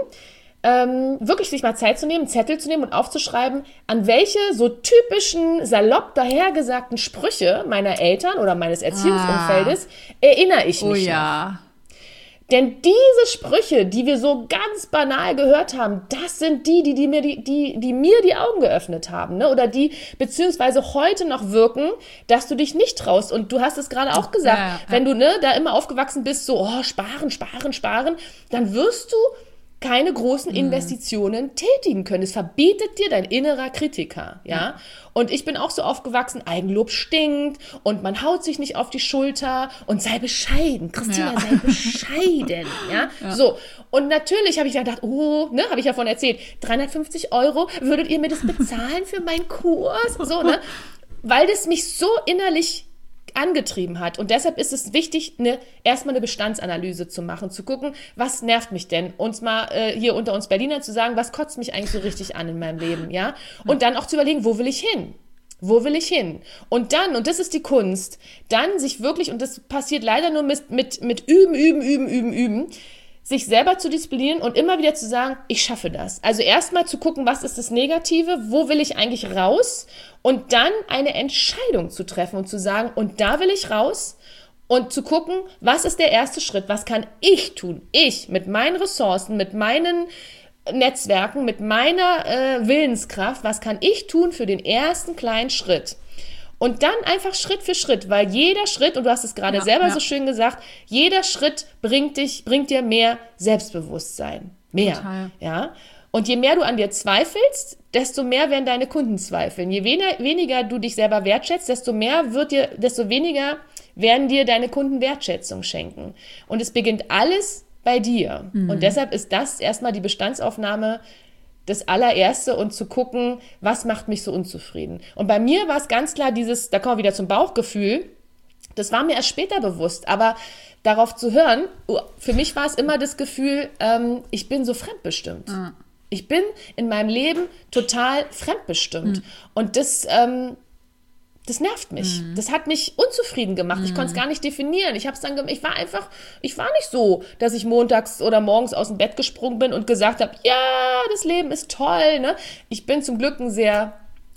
Ähm, wirklich sich mal Zeit zu nehmen, einen Zettel zu nehmen und aufzuschreiben, an welche so typischen, salopp dahergesagten Sprüche meiner Eltern oder meines Erziehungsumfeldes ah. erinnere ich mich oh, ja. noch. Denn diese Sprüche, die wir so ganz banal gehört haben, das sind die, die, die, mir, die, die, die mir die Augen geöffnet haben, ne? Oder die beziehungsweise heute noch wirken, dass du dich nicht traust. Und du hast es gerade auch gesagt, ja, ja. wenn du ne, da immer aufgewachsen bist, so oh, sparen, sparen, sparen, dann wirst du keine großen Investitionen mhm. tätigen können. Es verbietet dir dein innerer Kritiker, ja? ja. Und ich bin auch so aufgewachsen, Eigenlob stinkt und man haut sich nicht auf die Schulter und sei bescheiden. Christina, ja. sei bescheiden, ja? ja. So. Und natürlich habe ich gedacht, oh, ne, habe ich ja von erzählt, dreihundertfünfzig Euro, würdet ihr mir das bezahlen für meinen Kurs? So, ne? Weil das mich so innerlich angetrieben hat. Und deshalb ist es wichtig, eine, erstmal eine Bestandsanalyse zu machen, zu gucken, was nervt mich denn? Uns mal äh, hier unter uns Berlinern zu sagen, was kotzt mich eigentlich so richtig an in meinem Leben, ja? Und dann auch zu überlegen, wo will ich hin? Wo will ich hin? Und dann, und das ist die Kunst, dann sich wirklich, und das passiert leider nur mit, mit, mit üben, üben, üben, üben, üben, sich selber zu disziplinieren und immer wieder zu sagen, ich schaffe das. Also erstmal zu gucken, was ist das Negative, wo will ich eigentlich raus und dann eine Entscheidung zu treffen und zu sagen, und da will ich raus und zu gucken, was ist der erste Schritt, was kann ich tun? Ich mit meinen Ressourcen, mit meinen Netzwerken, mit meiner äh, Willenskraft, was kann ich tun für den ersten kleinen Schritt? Und dann einfach Schritt für Schritt, weil jeder Schritt, und du hast es gerade ja, selber ja. so schön gesagt, jeder Schritt bringt dich, bringt dir mehr Selbstbewusstsein. Mehr. Total. Ja. Und je mehr du an dir zweifelst, desto mehr werden deine Kunden zweifeln. Je weniger, weniger du dich selber wertschätzt, desto mehr wird dir, desto weniger werden dir deine Kunden Wertschätzung schenken. Und es beginnt alles bei dir. Mhm. Und deshalb ist das erstmal die Bestandsaufnahme, das allererste, und zu gucken, was macht mich so unzufrieden. Und bei mir war es ganz klar dieses, da kommen wir wieder zum Bauchgefühl, das war mir erst später bewusst, aber darauf zu hören, für mich war es immer das Gefühl, ähm, ich bin so fremdbestimmt. Mhm. Ich bin in meinem Leben total fremdbestimmt. Mhm. Und das, ähm, das nervt mich. Mhm. Das hat mich unzufrieden gemacht. Mhm. Ich konnte es gar nicht definieren. Ich hab's dann, ge- ich war einfach, ich war nicht so, dass ich montags oder morgens aus dem Bett gesprungen bin und gesagt habe, ja, das Leben ist toll. Ne? Ich bin zum Glück ein sehr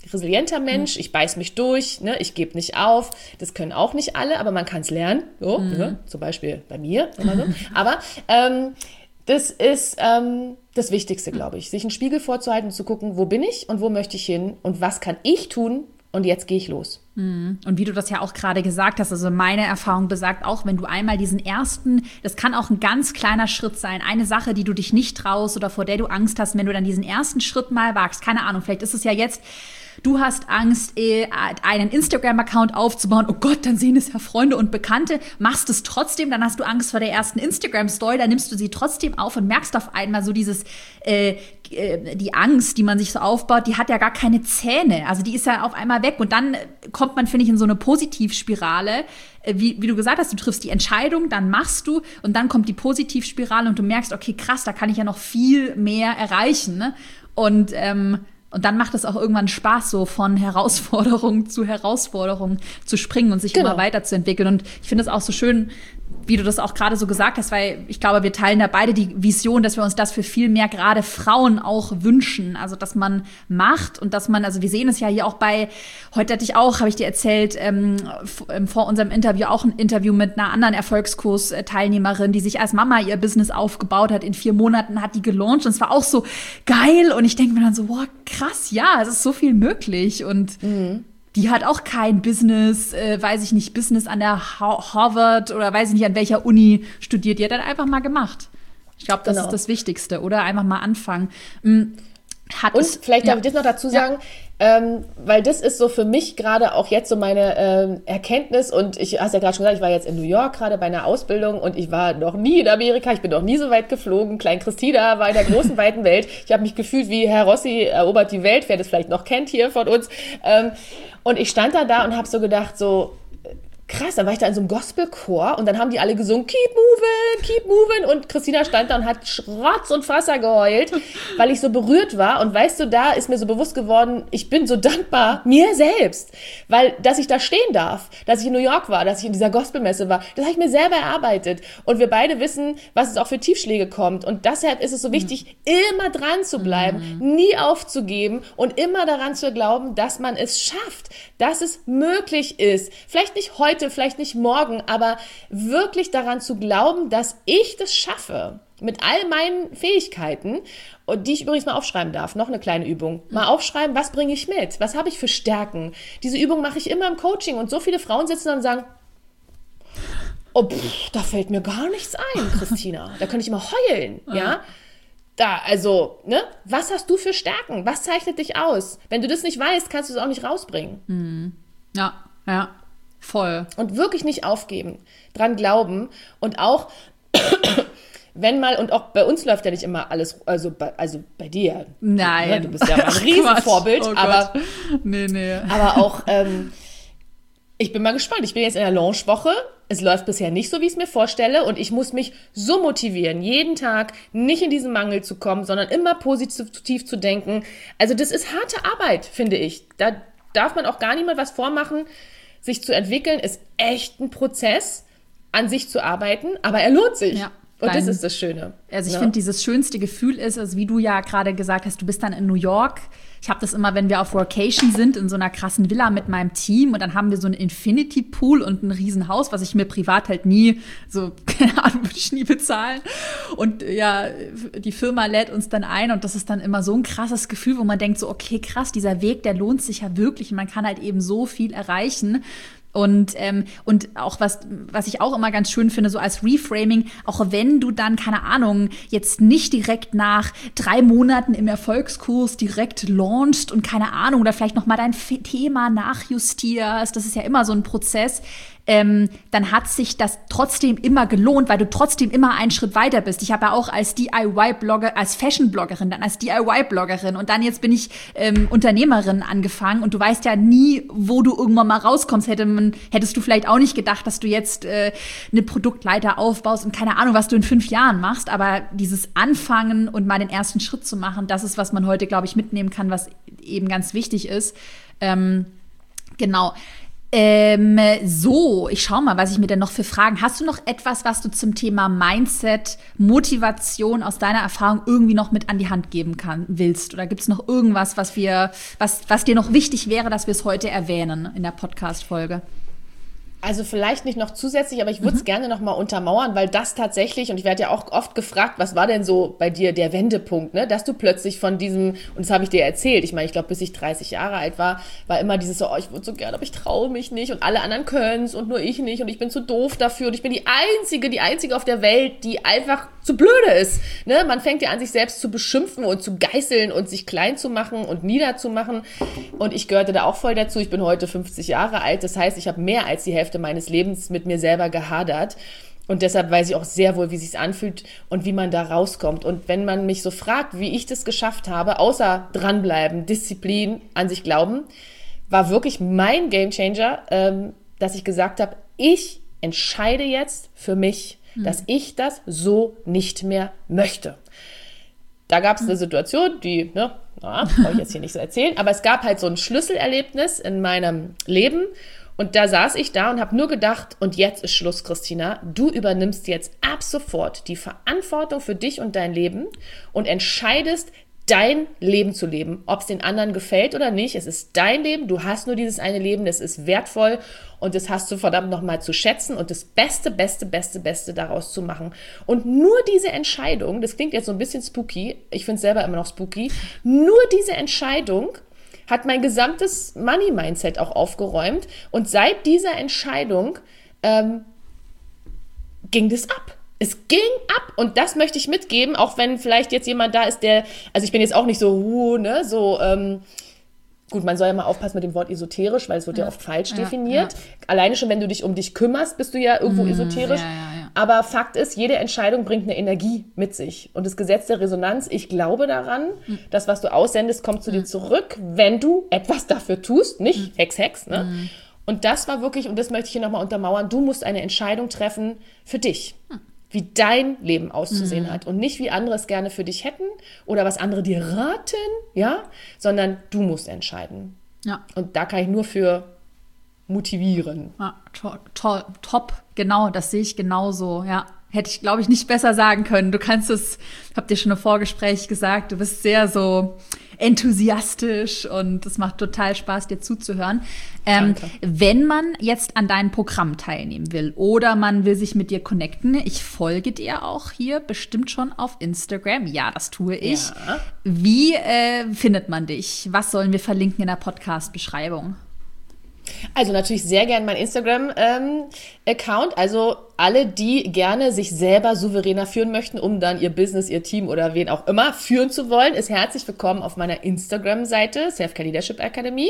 resilienter Mensch, mhm. ich beiß mich durch, ne? Ich gebe nicht auf. Das können auch nicht alle, aber man kann es lernen. So, mhm. ne? Zum Beispiel bei mir. Immer so. Aber ähm, das ist ähm, das Wichtigste, glaube ich, sich einen Spiegel vorzuhalten und zu gucken, wo bin ich und wo möchte ich hin und was kann ich tun und jetzt gehe ich los. Und wie du das ja auch gerade gesagt hast, also meine Erfahrung besagt auch, wenn du einmal diesen ersten, das kann auch ein ganz kleiner Schritt sein, eine Sache, die du dich nicht traust oder vor der du Angst hast, wenn du dann diesen ersten Schritt mal wagst, keine Ahnung, vielleicht ist es ja jetzt, du hast Angst, einen Instagram-Account aufzubauen. Oh Gott, dann sehen es ja Freunde und Bekannte. Machst es trotzdem, dann hast du Angst vor der ersten Instagram-Story, dann nimmst du sie trotzdem auf und merkst auf einmal so dieses, äh, die Angst, die man sich so aufbaut, die hat ja gar keine Zähne. Also die ist ja auf einmal weg. Und dann kommt man, finde ich, in so eine Positivspirale. Wie, wie du gesagt hast, du triffst die Entscheidung, dann machst du und dann kommt die Positivspirale und du merkst, okay, krass, da kann ich ja noch viel mehr erreichen. Ne? Und ähm, Und dann macht es auch irgendwann Spaß, so von Herausforderung zu Herausforderung zu springen und sich genau. immer weiterzuentwickeln. Und ich finde es auch so schön, wie du das auch gerade so gesagt hast, weil ich glaube, wir teilen da beide die Vision, dass wir uns das für viel mehr gerade Frauen auch wünschen. Also, dass man macht und dass man, also wir sehen es ja hier auch bei, heute hatte ich auch, habe ich dir erzählt, ähm, vor unserem Interview auch ein Interview mit einer anderen Erfolgskurs-Teilnehmerin, die sich als Mama ihr Business aufgebaut hat. In vier Monaten hat die gelauncht und es war auch so geil. Und ich denke mir dann so, wow, krass, ja, es ist so viel möglich. Und mhm. die hat auch kein Business, äh, weiß ich nicht, Business an der ha- Harvard oder weiß ich nicht, an welcher Uni studiert. Die hat dann einfach mal gemacht. Ich glaube, das genau. ist das Wichtigste, oder? Einfach mal anfangen. Hat Und es, vielleicht ja. darf ich das noch dazu sagen, ja. ähm, weil das ist so für mich gerade auch jetzt so meine ähm, Erkenntnis und ich hast ja gerade schon gesagt, ich war jetzt in New York gerade bei einer Ausbildung und ich war noch nie in Amerika, ich bin noch nie so weit geflogen, Klein Christina war in der großen, weiten Welt. Ich habe mich gefühlt wie Herr Rossi erobert die Welt, wer das vielleicht noch kennt hier von uns. Ähm, und ich stand da da und habe so gedacht, so krass, dann war ich da in so einem Gospelchor und dann haben die alle gesungen, keep moving, keep moving und Christina stand da und hat Schrotz und Wasser geheult, weil ich so berührt war und weißt du, da ist mir so bewusst geworden, ich bin so dankbar mir selbst, weil, dass ich da stehen darf, dass ich in New York war, dass ich in dieser Gospelmesse war, das habe ich mir selber erarbeitet und wir beide wissen, was es auch für Tiefschläge kommt und deshalb ist es so wichtig, mhm. immer dran zu bleiben, mhm. nie aufzugeben und immer daran zu glauben, dass man es schafft, dass es möglich ist, vielleicht nicht heute, vielleicht nicht morgen, aber wirklich daran zu glauben, dass ich das schaffe, mit all meinen Fähigkeiten, und die ich übrigens mal aufschreiben darf, noch eine kleine Übung, mal aufschreiben, was bringe ich mit, was habe ich für Stärken. Diese Übung mache ich immer im Coaching und so viele Frauen sitzen dann und sagen, oh, pff, da fällt mir gar nichts ein, Christina, da könnte ich immer heulen, ja, da, also, ne, was hast du für Stärken, was zeichnet dich aus? Wenn du das nicht weißt, kannst du es auch nicht rausbringen. Mhm. Ja, ja. Voll. Und wirklich nicht aufgeben, dran glauben und auch, wenn mal, und auch bei uns läuft ja nicht immer alles, also bei, also bei dir. Nein. Ne, du bist ja ein Riesenvorbild, oh aber, nee, nee. aber auch, ähm, ich bin mal gespannt, ich bin jetzt in der Launchwoche, es läuft bisher nicht so, wie ich es mir vorstelle und ich muss mich so motivieren, jeden Tag nicht in diesen Mangel zu kommen, sondern immer positiv zu denken. Also das ist harte Arbeit, finde ich. Da darf man auch gar niemand was vormachen. Sich zu entwickeln ist echt ein Prozess, an sich zu arbeiten, aber er lohnt sich. Ja, und das ist das Schöne. Also ich ja. finde, dieses schönste Gefühl ist, also wie du ja gerade gesagt hast, du bist dann in New York. Ich habe das immer, wenn wir auf Workation sind, in so einer krassen Villa mit meinem Team und dann haben wir so einen Infinity Pool und ein Riesenhaus, was ich mir privat halt nie, so, keine Ahnung, würde ich nie bezahlen. Und ja, die Firma lädt uns dann ein und das ist dann immer so ein krasses Gefühl, wo man denkt so, okay, krass, dieser Weg, der lohnt sich ja wirklich und man kann halt eben so viel erreichen. Und, ähm, und auch was, was ich auch immer ganz schön finde, so als Reframing, auch wenn du dann, keine Ahnung, jetzt nicht direkt nach drei Monaten im Erfolgskurs direkt launchst und keine Ahnung, oder vielleicht noch mal dein F- Thema nachjustierst, das ist ja immer so ein Prozess, ähm, dann hat sich das trotzdem immer gelohnt, weil du trotzdem immer einen Schritt weiter bist. Ich habe ja auch als D I Y-Blogger, als Fashion-Bloggerin, dann als D I Y-Bloggerin und dann jetzt bin ich ähm, Unternehmerin angefangen und du weißt ja nie, wo du irgendwann mal rauskommst. Hätte man, hättest du vielleicht auch nicht gedacht, dass du jetzt äh, eine Produktleiter aufbaust und keine Ahnung, was du in fünf Jahren machst, aber dieses Anfangen und mal den ersten Schritt zu machen, das ist, was man heute, glaube ich, mitnehmen kann, was eben ganz wichtig ist. Ähm, genau. Ähm, so, ich schau mal, was ich mir denn noch für Fragen. Hast du noch etwas, was du zum Thema Mindset, Motivation aus deiner Erfahrung irgendwie noch mit an die Hand geben kann, willst? Oder gibt es noch irgendwas, was wir, was, was dir noch wichtig wäre, dass wir es heute erwähnen in der Podcast-Folge? Also vielleicht nicht noch zusätzlich, aber ich würde es mhm. gerne noch mal untermauern, weil das tatsächlich, und ich werde ja auch oft gefragt, was war denn so bei dir der Wendepunkt, ne? Dass du plötzlich von diesem, und das habe ich dir erzählt, ich meine, ich glaube, bis ich dreißig Jahre alt war, war immer dieses so, oh, ich würde so gerne, aber ich traue mich nicht und alle anderen können es und nur ich nicht und ich bin zu doof dafür und ich bin die Einzige, die Einzige auf der Welt, die einfach zu blöde ist. Ne? Man fängt ja an, sich selbst zu beschimpfen und zu geißeln und sich klein zu machen und niederzumachen, und ich gehörte da auch voll dazu. Ich bin heute fünfzig Jahre alt, das heißt, ich habe mehr als die Hälfte meines Lebens mit mir selber gehadert, und deshalb weiß ich auch sehr wohl, wie es sich anfühlt und wie man da rauskommt. Und wenn man mich so fragt, wie ich das geschafft habe, außer dranbleiben, Disziplin, an sich glauben, war wirklich mein Gamechanger, ähm, dass ich gesagt habe, ich entscheide jetzt für mich, mhm. dass ich das so nicht mehr möchte. Da gab es eine Situation, die, ne, na, brauche ich jetzt hier nicht so erzählen, aber es gab halt so ein Schlüsselerlebnis in meinem Leben. Und da saß ich da und habe nur gedacht, und jetzt ist Schluss, Christina. Du übernimmst jetzt ab sofort die Verantwortung für dich und dein Leben und entscheidest, dein Leben zu leben. Ob es den anderen gefällt oder nicht, es ist dein Leben. Du hast nur dieses eine Leben, das ist wertvoll und das hast du verdammt nochmal zu schätzen und das Beste, Beste, Beste, Beste daraus zu machen. Und nur diese Entscheidung, das klingt jetzt so ein bisschen spooky, ich finde es selber immer noch spooky, nur diese Entscheidung hat mein gesamtes Money-Mindset auch aufgeräumt. Und seit dieser Entscheidung ähm, ging das ab. Es ging ab. Und das möchte ich mitgeben, auch wenn vielleicht jetzt jemand da ist, der, also ich bin jetzt auch nicht so, uh, ne, so, ähm, gut, man soll ja mal aufpassen mit dem Wort esoterisch, weil es wird ja, ja oft falsch ja, definiert. Ja. Alleine schon, wenn du dich um dich kümmerst, bist du ja irgendwo mm, esoterisch. Ja, ja, ja. Aber Fakt ist, jede Entscheidung bringt eine Energie mit sich. Und das Gesetz der Resonanz, ich glaube daran, mm. das, was du aussendest, kommt zu mm. dir zurück, wenn du etwas dafür tust. Nicht mm. Hex, Hex, ne? Mm. Und das war wirklich, und das möchte ich hier nochmal untermauern, du musst eine Entscheidung treffen für dich. Mm. Wie dein Leben auszusehen mhm. hat und nicht, wie andere es gerne für dich hätten oder was andere dir raten, ja, sondern du musst entscheiden. Ja. Und da kann ich nur für motivieren. Ja, to- to- top, genau, das sehe ich genauso, ja. Hätte ich, glaube ich, nicht besser sagen können. Du kannst es, hab dir schon im Vorgespräch gesagt, du bist sehr so enthusiastisch und es macht total Spaß, dir zuzuhören. Ähm, wenn man jetzt an deinem Programm teilnehmen will oder man will sich mit dir connecten, ich folge dir auch hier bestimmt schon auf Instagram. Ja, das tue ich. Ja. Wie äh, findet man dich? Was sollen wir verlinken in der Podcast-Beschreibung? Also natürlich sehr gerne mein Instagram-Account. Ähm, also alle, die gerne sich selber souveräner führen möchten, um dann ihr Business, ihr Team oder wen auch immer führen zu wollen, ist herzlich willkommen auf meiner Instagram-Seite Self-Care Leadership Academy.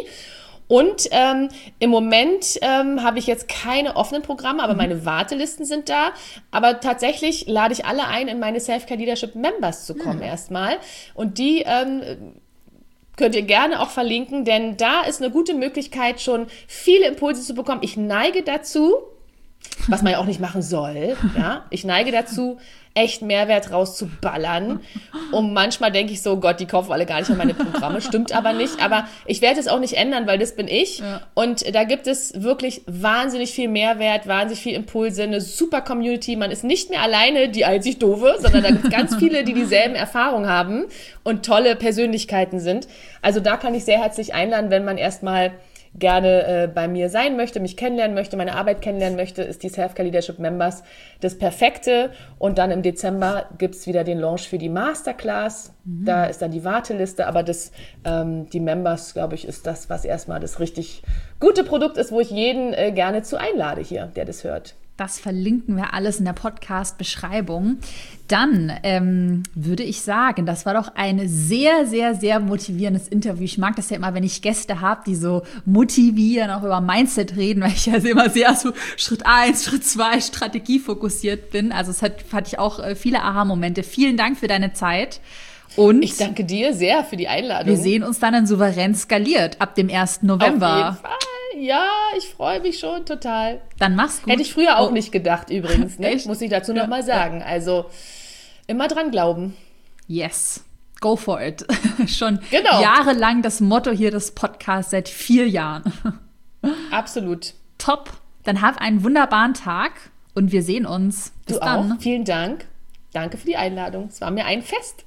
Und ähm, im Moment ähm, habe ich jetzt keine offenen Programme, aber mhm. meine Wartelisten sind da. Aber tatsächlich lade ich alle ein, in meine Self-Care Leadership Members zu kommen mhm. erstmal. Und die ähm, könnt ihr gerne auch verlinken, denn da ist eine gute Möglichkeit, schon viele Impulse zu bekommen. Ich neige dazu, was man ja auch nicht machen soll, ja, ich neige dazu, echt Mehrwert rauszuballern. Und manchmal denke ich so, Gott, die kaufen alle gar nicht mehr meine Programme. Stimmt aber nicht. Aber ich werde es auch nicht ändern, weil das bin ich. Ja. Und da gibt es wirklich wahnsinnig viel Mehrwert, wahnsinnig viel Impulse, eine super Community. Man ist nicht mehr alleine die einzig Doofe, sondern da gibt es ganz viele, die dieselben Erfahrungen haben und tolle Persönlichkeiten sind. Also da kann ich sehr herzlich einladen, wenn man erstmal gerne äh, bei mir sein möchte, mich kennenlernen möchte, meine Arbeit kennenlernen möchte, ist die Self-Care Leadership Members das Perfekte. Und dann im Dezember gibt's wieder den Launch für die Masterclass. Mhm. Da ist dann die Warteliste, aber das, ähm, die Members, glaube ich, ist das, was erstmal das richtig gute Produkt ist, wo ich jeden äh, gerne zu einlade hier, der das hört. Das verlinken wir alles in der Podcast-Beschreibung. Dann ähm, würde ich sagen, das war doch ein sehr, sehr, sehr motivierendes Interview. Ich mag das ja immer, wenn ich Gäste habe, die so motivieren, auch über Mindset reden, weil ich also immer sehr so Schritt eins, Schritt zwei, Strategie fokussiert bin. Also es hat, hatte ich auch viele Aha-Momente. Vielen Dank für deine Zeit. Und ich danke dir sehr für die Einladung. Wir sehen uns dann in Souverän skaliert ab dem ersten November. Auf jeden Fall. Ja, ich freue mich schon total. Dann mach's gut. Hätte ich früher auch oh. nicht gedacht übrigens, ne? Muss ich dazu ja. noch mal sagen. Also immer dran glauben. Yes, go for it. Schon genau. jahrelang das Motto hier des Podcasts, seit vier Jahren. Absolut. Top. Dann hab einen wunderbaren Tag und wir sehen uns. Bis du dann. auch. Vielen Dank. Danke für die Einladung. Es war mir ein Fest.